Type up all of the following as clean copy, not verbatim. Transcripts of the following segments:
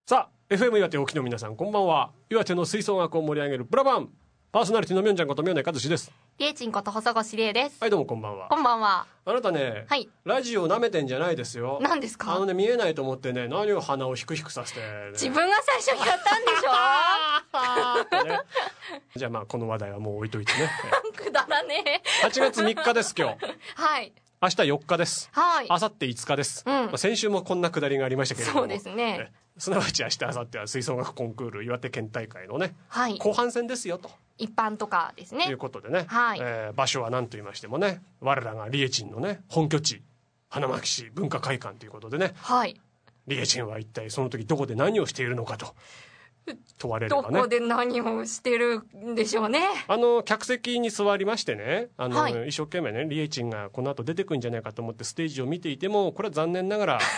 さあ FM 岩手沖の皆さんこんばんは。岩手の吹奏楽を盛り上げるブラバンパーソナリティのみょんちゃんこと宮根和志です。 りえちんこと細越理恵です。 はいどうもこんばんは。 こんばんは。 あなたね、 はい、 ラジオ舐めてんじゃないですよ。 何ですか。 見えないと思ってね、何を鼻をヒクヒクさせて、ね、 自分が最初にやったんでしょね、じゃあまあこの話題はもう置いといてねくだらねえ 8月3日です今日はい明日4日です。 はい。 明後日5日です。 まあ、先週もこんなくだりがありましたけれども。 そうですね。 すなわち明日明後日は吹奏楽コンクール岩手県大会のね、 はい、 後半戦ですよと。 一般とかですね。 ということでね、 はい、 場所は何と言いましてもね、我らがリエチンのね本拠地花巻市文化会館ということでね、 はい、 リエチンは一体その時どこで何をしているのかと問われればね、 どこで何をしてるんでしょうね。 客席に座りましてね、 はい、 一生懸命ねリエチンがこの後出てくるんじゃないかと思ってステージを見ていても、これは残念ながら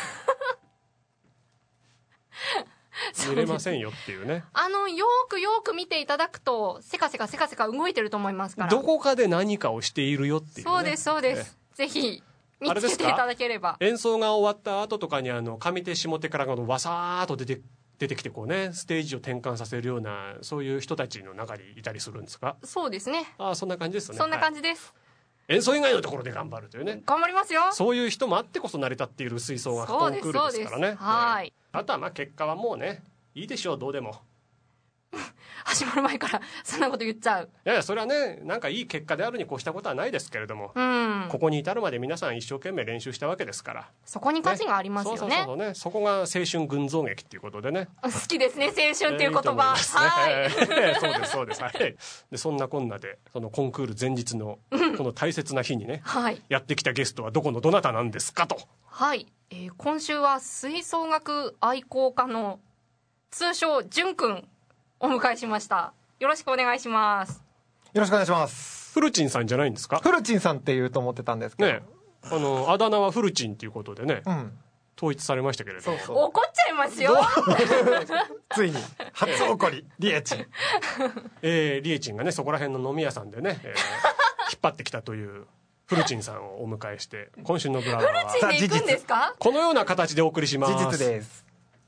見れませんよっていうね。 よく見ていただくとせかせか動いてると思いますから、 どこかで何かをしているよっていうね。 そうです、ぜひ見つけていただければ。 演奏が終わった後とかに上手下手からわさーっと出てきてこうね、ステージを転換させるようなそういう人たちの中にいたりするんですか。 そうですね。 そんな感じですね。 そんな感じです、 はい、演奏以外のところで頑張るというね。 頑張りますよ。 そういう人もあってこそ成り立っている吹奏楽コンクールですからね。 はい、 あとはまあ結果はもうねいいでしょう、どうでも始まる前からそんなこと言っちゃう。 いやそれはね、なんかいい結果であるに越したことはないですけれども、ここに至るまで皆さん一生懸命練習したわけですから、 そこに価値がありますよね。 そうそこが青春群像劇っていうことでね。 好きですね、青春っていう言葉。 はいそうです、はい。でそんなこんなでそのコンクール前日のこの大切な日にね、 はい、 やってきたゲストはどこのどなたなんですかと。 はい、今週は吹奏楽愛好家の通称じゅんくんお迎えしました。よろしくお願いします。 よろしくお願いします。 フルチンさんじゃないんですか。 フルチンさんって言うと思ってたんですけどね、 あだ名はフルチンっていうことでね、統一されましたけれども。 そう怒っちゃいますよついに初怒りリエチンリエチンがねそこら辺の飲み屋さんでね、引っ張ってきたというフルチンさんをお迎えして今週のブラバーはフルチンで行くんですか。 このような形でお送りします。 事実です。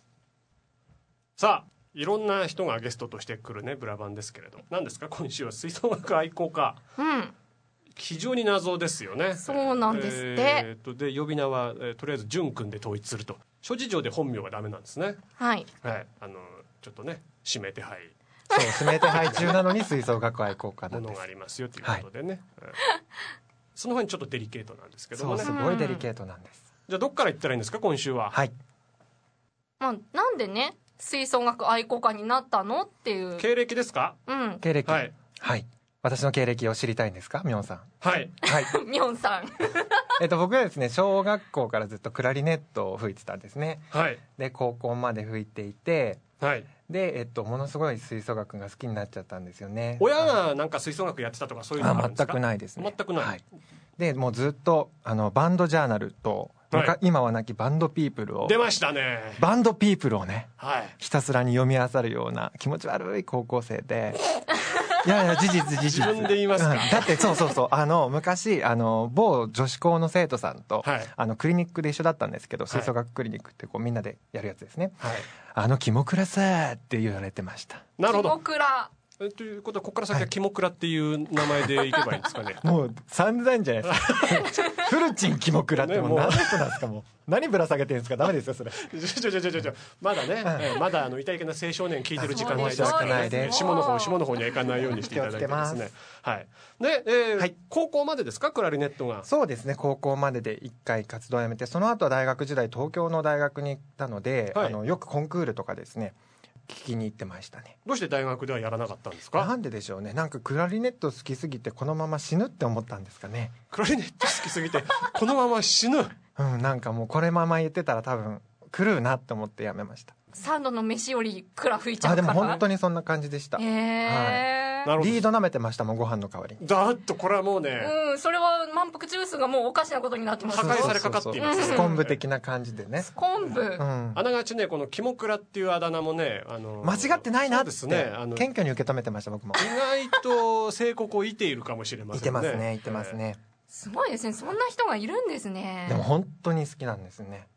さあいろんな人がゲストとして来るねブラバンですけれど、何ですか今週は吹奏楽愛好家、非常に謎ですよね。 そうなんですって。 で呼び名は、とりあえずジュン君で統一すると。諸事情で本名はダメなんですね。 はい、 はい、ちょっとね指名手配そう指名手配中なのに吹奏楽愛好家なんですものがありますよということでね、その辺ちょっとデリケートなんですけどもね。 そうすごいデリケートなんです。 じゃあどっから言ったらいいんですか今週は。 はい、 なんでね吹奏楽愛好家になったのっていう経歴ですか。 経歴、 はい、 私の経歴を知りたいんですか、ミョンさん。 はいミョンさん僕はですね小学校からずっとクラリネットを吹いてたんですね。で高校まで吹いていて、でものすごい吹奏楽が好きになっちゃったんですよね。 親がなんか吹奏楽やってたとかそういうのがあるんですか。 全くないですね。 全くない、 でもうずっとバンドジャーナルと、今はなきバンドピープルを出ましたね。 バンドピープルをね、 ひたすらに読み漁るような気持ち悪い高校生でいや事実自分で言いますか。 だってそう昔某女子校の生徒さんと、クリニックで一緒だったんですけど、吹奏楽クリニックってこうみんなでやるやつですね、キモクラさーって言われてました。 なるほど。 キモクラということはここから先はキモクラっていう名前でいけばいいんですかね。 もう散々じゃないですかフルチンキモクラってもう何の人なんですか。もう何ぶら下げてるんですか。ダメですよそれまだね、まだ痛いけな青少年聞いてる時間帯ですからね、下の方には行かないようにしていただいてですね。で、高校までですかクラリネットが。 そうですね、高校までで1回活動をやめて、その後は大学時代東京の大学に行ったので、よくコンクールとかですね聞きに行ってましたね。 どうして大学ではやらなかったんですか。 なんででしょうね。なんかクラリネット好きすぎてこのまま死ぬって思ったんですかね。 クラリネット好きすぎてこのまま死ぬなんかもうこれまま言ってたら多分狂うなって思ってやめました。 3度の飯よりクラ吹いちゃうから。 でも本当にそんな感じでした。リード舐めてましたもん、ご飯の代わりに。 だっとこれはもうね、 それは満腹ジュースがもうおかしなことになってます。 破壊されかかっています。 スコンブ的な感じでね。 スコンブ、 あながちねこのキモクラっていうあだ名もね、 間違ってないなってですね、 謙虚に受け止めてました僕も。 意外と正国を射ているかもしれませんね。 いてますね。 すごいですね、そんな人がいるんですね。 でも本当に好きなんですね。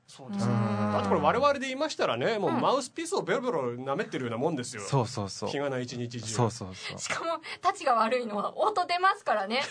そうですね。だってこれ我々で言いましたらね、もうマウスピースをベロベロ舐めてるようなもんですよ。 そうそうそう。 日がない一日中。 そうそうそう。 しかも立ちが悪いのは音出ますからね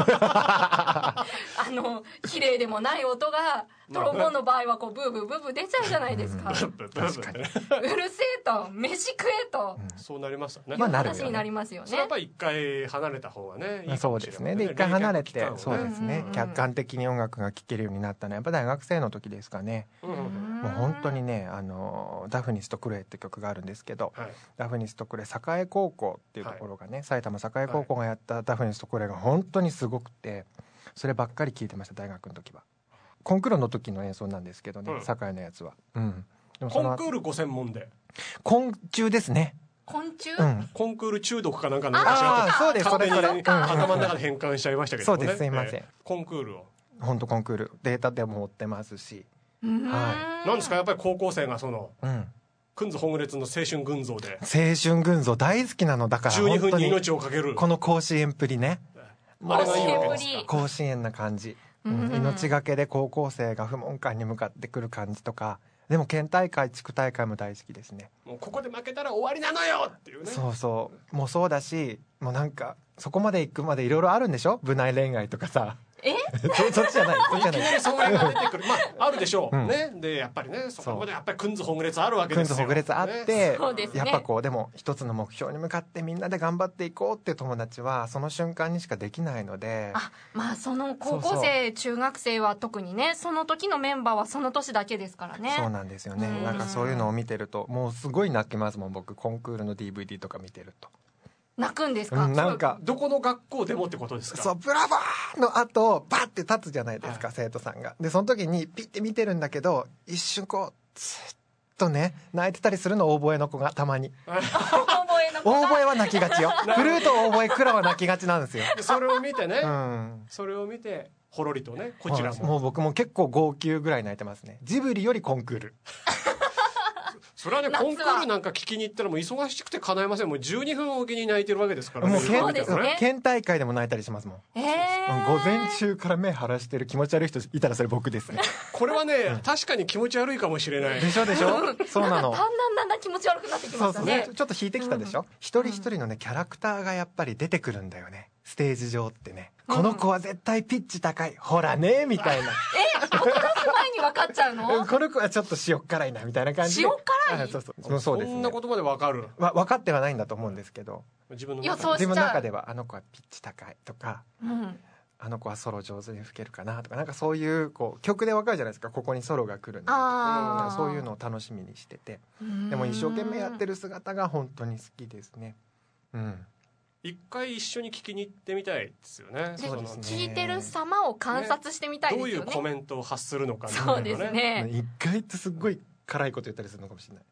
綺麗でもない音がトロンボーンの場合はこうブーブーブーブー出ちゃうじゃないですか。 確かに。 うるせえと飯食えと、 そうなりますよね。 まあなるよね。 話になりますよね。 それはやっぱり一回離れた方がね、いいかもしれないね。 そうですね。で一回離れて、そうですね、 うん客観的に音楽が聴けるようになったのはやっぱ大学生の時ですかね。もう本当にね、ダフニスとクレイって曲があるんですけど、 はい、 ダフニスとクレイ栄高校っていうところがね、埼玉栄高校がやったダフニスとクレイが本当にすごくて、そればっかり聴いてました、大学の時は。コンクールの時の演奏なんですけどね、栄のやつは。 でもコンクールご専門で。 昆虫ですね。 昆虫、 コンクール中毒かなんかのそうです、それ頭の中で変換しちゃいましたけどね。 そうです、すいません。 コンクールを本当コンクールデータでも持ってますし、 なんですか、やっぱり高校生がそのくんずほぐれつの青春群像で、 青春群像大好きなのだから 12分に命をかけるこの甲子園プリね、 あれがいいわけですか。 甲子園な感じ、命がけで高校生が不問館に向かってくる感じとか、でも県大会地区大会も大好きですね。 もうここで負けたら終わりなのよっていうね。 そうそうもうそうだし、もうなんかそこまで行くまでいろいろあるんでしょ、部内恋愛とかさ。そっちじゃない、そっちじゃない。 いきなりそれが出てくる、まああるでしょう、ね。でやっぱりね、そこまでやっぱりくんずほぐれつあるわけですよ。 くんずほぐれつあって、 やっぱこうでも一つの目標に向かってみんなで頑張っていこうっていう友達はその瞬間にしかできないので、 まあその高校生中学生は特にね、その時のメンバーはその年だけですからね。 そうなんですよね。なんかそういうのを見てるともうすごい泣きますもん、僕コンクールの DVD とか見てると。 泣くんですか。 なんかどこの学校でもってことですか。 そうブラボーの後バッて立つじゃないですか、生徒さんが。でその時にピッて見てるんだけど、一瞬こうずっとね泣いてたりするの、オーボエの子がたまにオーボエは泣きがちよフルートオーボエクラは泣きがちなんですよ。 それを見てね、それを見てほろりとね、こちらもう僕も結構号泣ぐらい泣いてますね。ジブリよりコンクールそれはね、コンクールなんか聞きに行ったらもう忙しくて叶えません。もう12分おきに泣いてるわけですからね。 もう県大会でも泣いたりしますもん。午前中から目晴らしてる気持ち悪い人いたらそれ僕ですね。 これはね、確かに気持ち悪いかもしれない。 でしょでしょそうなの。 だんだん気持ち悪くなってきましたね。 ちょっと引いてきたでしょ。一人一人のねキャラクターがやっぱり出てくるんだよね、ステージ上ってね。この子は絶対ピッチ高い、ほらねみたいな。 音出す前に分かっちゃうの。 この子はちょっと塩辛いなみたいな感じで。 塩辛い。 そうですね。 そんなことまで分かる。 分かってはないんだと思うんですけど、 自分の中ではあの子はピッチ高いとか、あの子はソロ上手に吹けるかなとか、なんかそういうこう曲で分かるじゃないですか、ここにソロが来るので、そういうのを楽しみにしてて、でも一生懸命やってる姿が本当に好きですね。 一回一緒に聞きに行ってみたいですよね。 そうですね。聞いてる様を観察してみたいですよね。 どういうコメントを発するのか。 そうですね。 一回ってすっごい辛いこと言ったりするのかもしれない。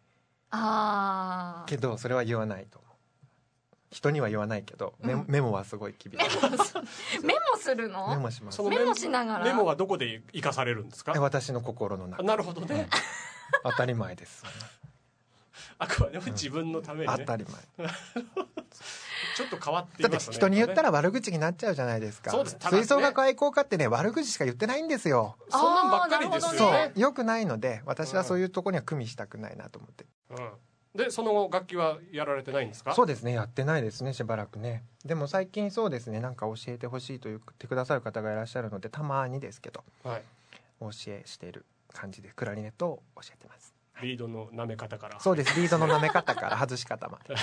けどそれは言わないと思う。人には言わないけど、メモはすごい厳しい。 メモするの？ メモします。 メモしながら。 メモはどこで生かされるんですか？ 私の心の中。 なるほどね。 当たり前です。 あくまでも自分のためにね。 当たり前。 ちょっと変わっていますね。 だって人に言ったら悪口になっちゃうじゃないですか。 そうです。 吹奏楽愛好家ってね、悪口しか言ってないんですよ。 そんなんばっかりですよね。 そう、良くないので、私はそういうところには組みしたくないなと思って。 でその楽器はやられてないんですか？ そうですね、やってないですね、しばらくね。でも最近そうですね、なんか教えてほしいと言ってくださる方がいらっしゃるので、たまにですけど、教えしている感じでクラリネットを教えてます。 リードの舐め方から。 そうです、リードの舐め方から外し方まで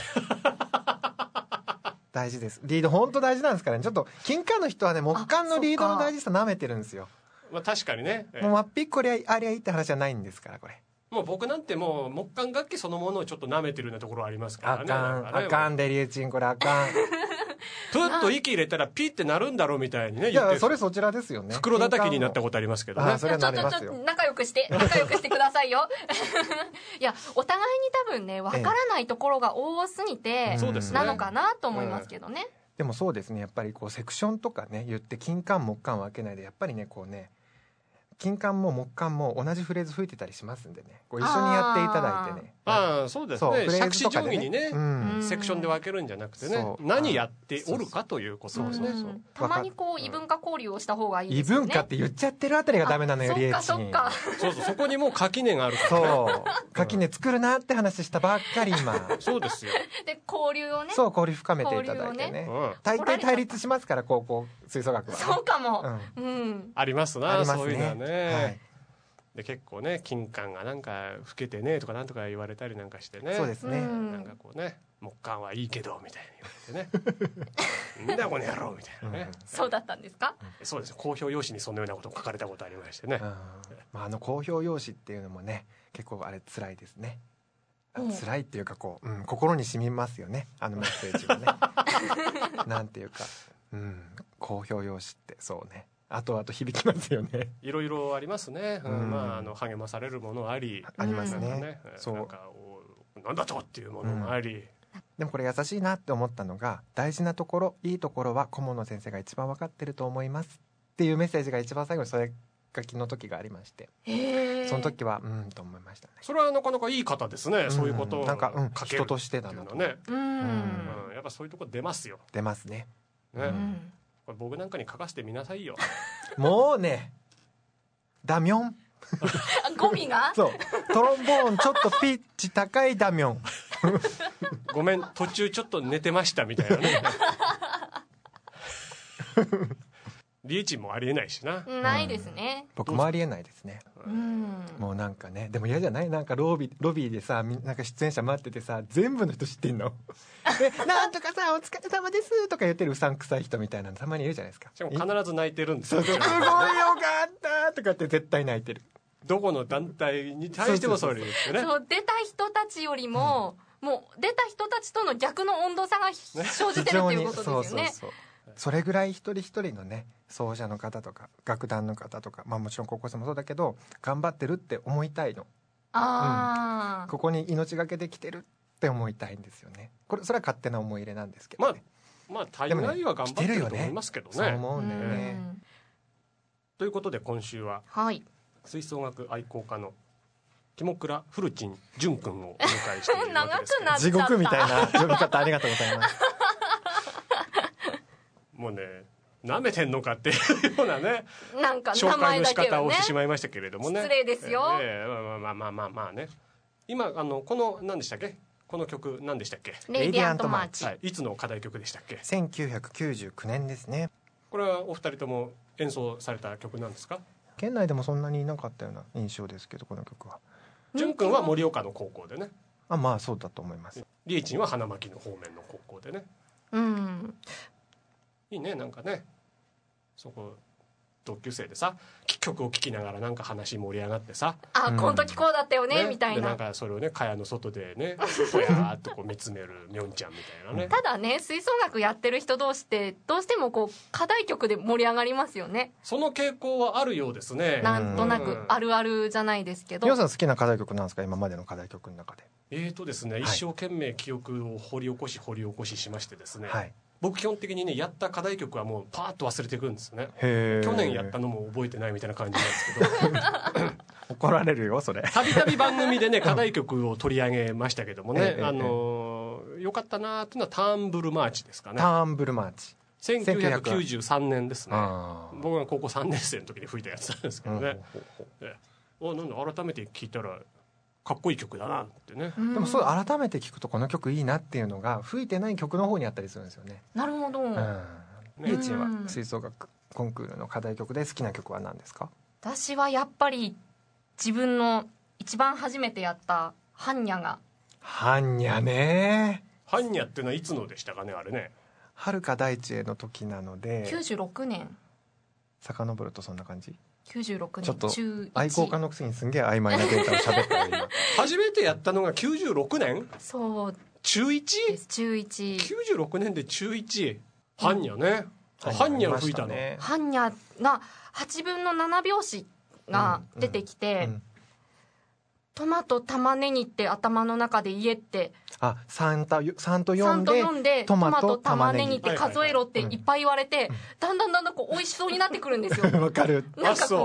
大事です。リード本当大事なんですからね。ちょっと金管の人はね、木管のリードの大事さ舐めてるんですよ。 まあ確かにね。 もうまっぴっこりありゃいいって話じゃないんですから、これ。 もう僕なんてもう木管楽器そのものをちょっと舐めてるようなところありますからね。 あかんデリューチン、これあかん。 プッと息入れたらピッてなるんだろうみたいにね。 いや、それそちらですよね。 袋叩きになったことありますけどね。 それはなりますよ。 ちょっと仲良くしてくださいよ。いや、お互いに多分ね、わからないところが多すぎてなのかなと思いますけどね。 でもそうですね、やっぱりこうセクションとかね言って金管木管を分けないで、やっぱりねこうね、金管も木管も同じフレーズ吹いてたりしますんでね、こう一緒にやっていただいてね、 ああそうですね。杓子定規にね、セクションで分けるんじゃなくてね、何やっておるかということですね。 たまにこう異文化交流をした方がいいですよね。 異文化って言っちゃってるあたりがダメなのよ、リエッチに。 そうそこにもう垣根があるから、 そう垣根作るなって話したばっかり今。 そうですよ。 で交流をね、 そう交流深めていただいてね。大抵対立しますから、高校吹奏楽は。 そうかも。 ありますな、そういうのはね。で結構ね、金管がなんか老けてねとかなんとか言われたりなんかしてね。 そうですね。 なんかこうね、木管はいいけどみたいに言われてね。なんだこの野郎みたいなね。 そうだったんですか？ そうです。公表用紙にそのようなことを書かれたことありましてね。 公表用紙っていうのもね、結構あれ辛いですね。辛いっていうかこう、心に染みますよね、あのメッセージはね。なんていうか、公表用紙ってそうね。あと響きますよね。 いろいろありますね。励まされるものあり、 ありますね。 そうなんかなんだとっていうものもあり。 でもこれ優しいなって思ったのが、大事なところ、いいところは顧問の先生が一番分かってると思いますっていうメッセージが一番最後にそれ書きの時がありまして、その時はと思いましたね。 それはなかなかいい方ですね。そういうことをなんか人としてだなとね。 やっぱそういうとこ出ますよ。 出ますね。 これ僕なんかに書かせてみなさいよ。 もうね、ダミョン。 語尾がそう、トロンボーンちょっとピッチ高いダミョン。 ごめん、途中ちょっと寝てましたみたいなね。リーチもありえないしな。 ないですね。 僕もありえないですね。もうなんかね、でも嫌じゃない？なんかロビーでさ、なんか出演者待っててさ、全部の人知ってんの。なんとかさ、お疲れ様ですとか言ってるうさんくさい人みたいなのたまにいるじゃないですか。 しかも必ず泣いてるんですよ。 すごいよかったとかって絶対泣いてる。 どこの団体に対してもそれ言ってね。 そう出た人たちよりも、もう出た人たちとの逆の温度差が生じてるっていうことですよね。 それぐらい一人一人のね、奏者の方とか楽団の方とか、もちろん高校生もそうだけど頑張ってるって思いたいの。ここに命がけできてるって思いたいんですよね。それは勝手な思い入れなんですけどね。 大概は頑張ってると思いますけどね。 そう思うんだよね。 ということで今週は、吹奏楽愛好家の木倉フルチン淳君をお迎えしているわけですけど地獄みたいな呼び方ありがとうございます。 もうね、舐めてんのかっていうようなね、 なんか紹介の仕方をしてしまいましたけれどもね。 失礼ですよ。 まあね。今この何でしたっけ？この曲何でしたっけ？ レイディアントマーチ。 いつの課題曲でしたっけ ？1999年ですね。 これはお二人とも演奏された曲なんですか？ 県内でもそんなにいなかったような印象ですけど、この曲は。 淳君は盛岡の高校でね。 そうだと思います。 リエチンは花巻の方面の高校でね。いいね、なんかね、そこ同級生でさ、曲を聴きながらなんか話盛り上がってさ、 この時こうだったよねみたいな。 なんかそれをね、蚊帳の外でね、ぽやーっとこう見つめるみょんちゃんみたいなね。 ただね、吹奏楽やってる人同士ってどうしてもこう課題曲で盛り上がりますよね。 その傾向はあるようですね。 なんとなくあるあるじゃないですけど。 皆さん好きな課題曲なんですか？今までの課題曲の中で。 ですね、一生懸命記憶を掘り起こししましてですね、僕基本的にね、やった課題曲はもうパーッと忘れていくんですね。去年やったのも覚えてないみたいな感じなんですけど怒られるよそれ。 たびたび番組でね、課題曲を取り上げましたけどもね、よかったなーっていうのはターンブルマーチですかね。 ターンブルマーチ 1993年ですね。僕が高校3年生の時に吹いたやつなんですけどね。なんで改めて聴いたらかっこいい曲だなってね。 でもそう改めて聞くとこの曲いいなっていうのが吹いてない曲の方にあったりするんですよね。 なるほど。 リエチンは吹奏楽コンクールの課題曲で好きな曲は何ですか？ 私はやっぱり自分の一番初めてやったハンニャが。 ハンニャね。 ハンニャっていうのはいつのでしたかね、あれね。 遥か大地への時なので 96年。 遡るとそんな感じ。 96年ちょっと愛好家のくせにすんげえ曖昧なデータを喋ったよ今。 初めてやったのが96年？ そう中 1？ 中1。 96年で中1。ハンニャね。ハンニャを吹いたの。 ハンニャが8分の7拍子が出てきて、トマト玉ねぎって頭の中で言えって、 3と4でトマト玉ねぎって数えろっていっぱい言われて、だんだんこう美味しそうになってくるんですよ。 わかる。 なんかこ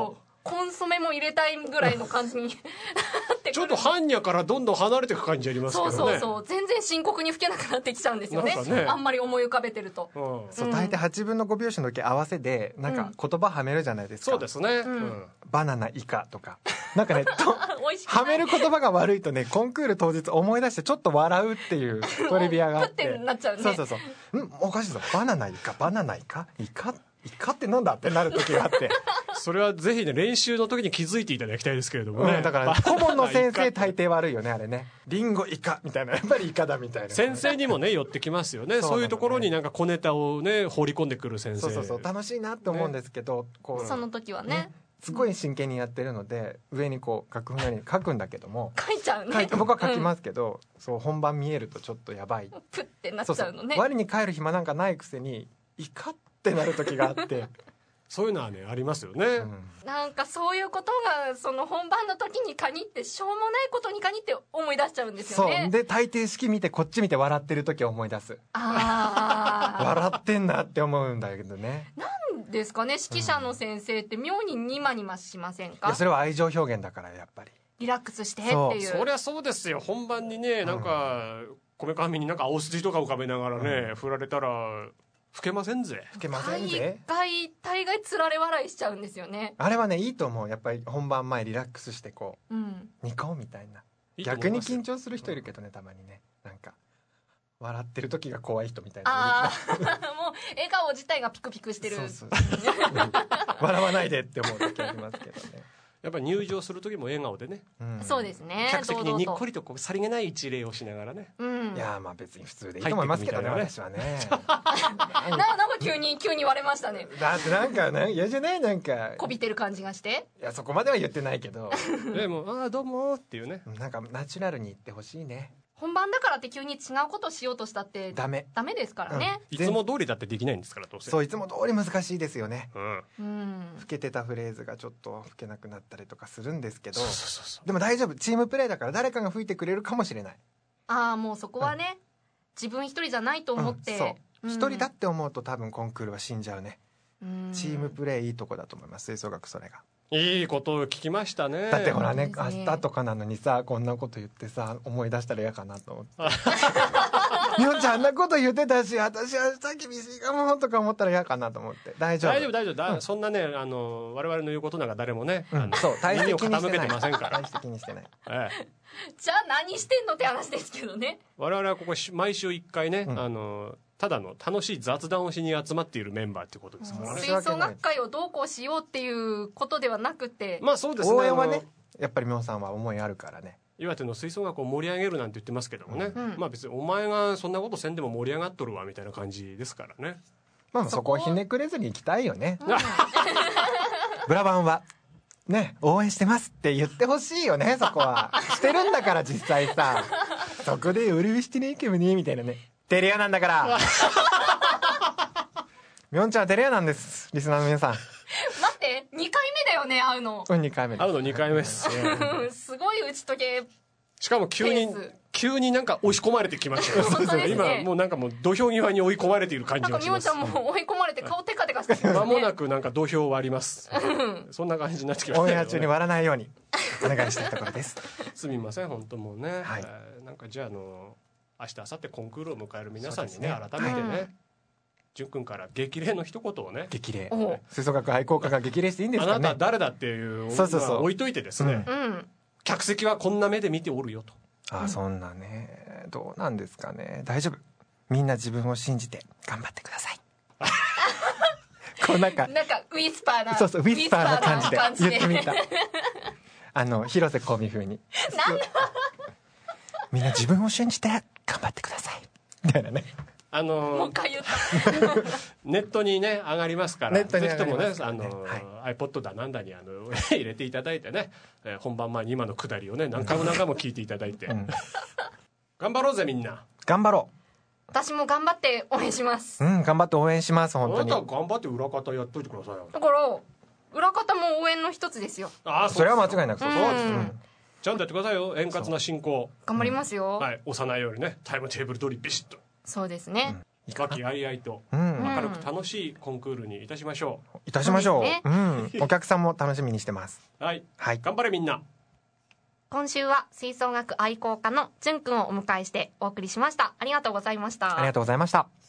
コンソメも入れたいぐらいの感じになってくる。 ちょっと般若からどんどん離れていく感じありますけどね。 そう全然深刻に吹けなくなってきちゃうんですよ ねあんまり思い浮かべてると、 そう大体8分の5拍子の時合わせでなんか言葉はめるじゃないですか、 そうですね、 バナナイカとかなんかね美味しくないはめる言葉が悪いとね、コンクール当日思い出してちょっと笑うっていうトリビアがあってプッてなっちゃうね。 そうおかしいぞ、バナナイカイカってなんだってなる時があってそれはぜひね練習の時に気づいていただきたいですけれどもね、 だから顧問の先生大抵悪いよねあれね。リンゴイカみたいな、やっぱりイカだみたいな、 先生にもね寄ってきますよね。そういうところになんか小ネタをね放り込んでくる先生、 そう楽しいなって思うんですけど、こうその時はねすごい真剣にやってるので上にこう楽譜のように書くんだけども書いちゃうね。 僕は書きますけど、そう本番見えるとちょっとやばい、 プッてなっちゃうのね。 我に帰る暇なんかないくせにイカってなる時があってそういうのはねありますよね、 なんかそういうことがその本番の時に限ってしょうもないことに限って思い出しちゃうんですよね。 そうで大抵式見てこっち見て笑ってる時は思い出す。笑ってんなって思うんだけどね。 なんですかね、指揮者の先生って妙にニマニマしませんか。 いやそれは愛情表現だからやっぱりリラックスしてっていう。 そりゃそうですよ。本番にねなんかこめかみになんか青筋とか浮かべながらね、振られたら吹けませんぜ。 吹けませんぜ。 大概つられ笑いしちゃうんですよね。 あれはねいいと思う。やっぱり本番前リラックスしてこう、ニコみたいな。逆に緊張する人いるけどね、たまにね、なんか笑ってる時が怖い人みたいな。 もう笑顔自体がピクピクしてる。 そう笑わないでって思う時ありますけどね。 やっぱり入場する時も笑顔でね、 そうですね、 客席ににっこりとこうさりげない一礼をしながらね、 いやまあ別に普通でいいと思いますけどね、私はねなんか急に割れましたね。 だってなんか嫌じゃない、なんかこびてる感じがして。 いやそこまでは言ってないけどでもああどうもっていうね、 なんかナチュラルに言ってほしいね。 本番だからって急に違うことしようとしたってダメですからね、 いつも通りだってできないんですからどうせ。 そういつも通り難しいですよね、 老けてたフレーズがちょっと吹けなくなったりとかするんですけど、でも大丈夫、チームプレーだから誰かが吹いてくれるかもしれない。 もうそこはね、自分一人じゃないと思って、 そう一人だって思うと多分コンクールは死んじゃうね。チームプレーいいとこだと思います、吹奏楽。それがいいことを聞きましたね。 だってほらね、明日とかなのにさこんなこと言ってさ思い出したら嫌かなと思ってみおちゃんあんなこと言ってたし私明日厳しいかもとか思ったら嫌かなと思って。大丈夫、 そんなね我々の言うことなんか誰もね、 そう耳を傾けてませんから大して気にしてない、 じゃあ何してんのって話ですけどね。 我々はここ毎週1回ね、ただの楽しい雑談をしに集まっているメンバーっていうことですからね。 吹奏楽会をどうこうしようっていうことではなくて、 まあそうですね、 応援はねやっぱりみおさんは思いあるからね。 岩手の吹奏楽を盛り上げるなんて言ってますけどもね、まあ別にお前がそんなことせんでも盛り上がっとるわみたいな感じですからね。 まあそこをひねくれずに行きたいよね、ブラバンはね応援してますって言ってほしいよね。そこはしてるんだから実際さそこで俺はしてねえけどねみたいなね。テレアなんだからみょんちゃんはテレアなんです、リスナーの皆さん。 待って2回目だよね会うの。 2回目会うの2回目ですすごい打ち解け。 しかも急になんか押し込まれてきましたよ今もうなんかもう土俵際に追い込まれている感じがします。 なんかみおちゃんも追い込まれて顔テカテカしてる、ね、 間もなくなんか土俵を割りますそんな感じになってきました、 オンエア中に割らないようにお願いしたいところですすみません本当もうね、 はいなんかじゃあ明日明後日コンクールを迎える皆さんにね改めてね、淳君から激励の一言をね。 激励、吹奏楽愛好家が激励していいんですかね。 あなた誰だっていうそう置いといてですね、客席はこんな目で見ておるよと。 そんなねどうなんですかね。大丈夫、みんな自分を信じて頑張ってくださいこうなんかウィスパーな、 そうウィスパーな感じで言ってみた広瀬香美風にみんな自分を信じて頑張ってくださいみたいなね。 もう一回言ったネットにね上がりますから、ぜひともねiPod だなんだに入れていただいてね、本番前に今のくだりをね何回も聞いていただいて、頑張ろうぜみんな。 頑張ろう。 私も頑張って応援します。 頑張って応援します本当に。 あなた頑張って裏方やっといてくださいよ。 だから裏方も応援の一つですよ。 それは間違いなくそうです。 ちゃんとやってくださいよ。円滑な進行頑張りますよ。 はい、幼いようにねタイムテーブル通りビシッと。 そうですね、 和気あいあいと明るく楽しいコンクールにいたしましょう。 いたしましょう。お客さんも楽しみにしてます。 はい、頑張れみんな。 今週は吹奏楽愛好家のじゅんくんをお迎えしてお送りしました。ありがとうございました。 ありがとうございました。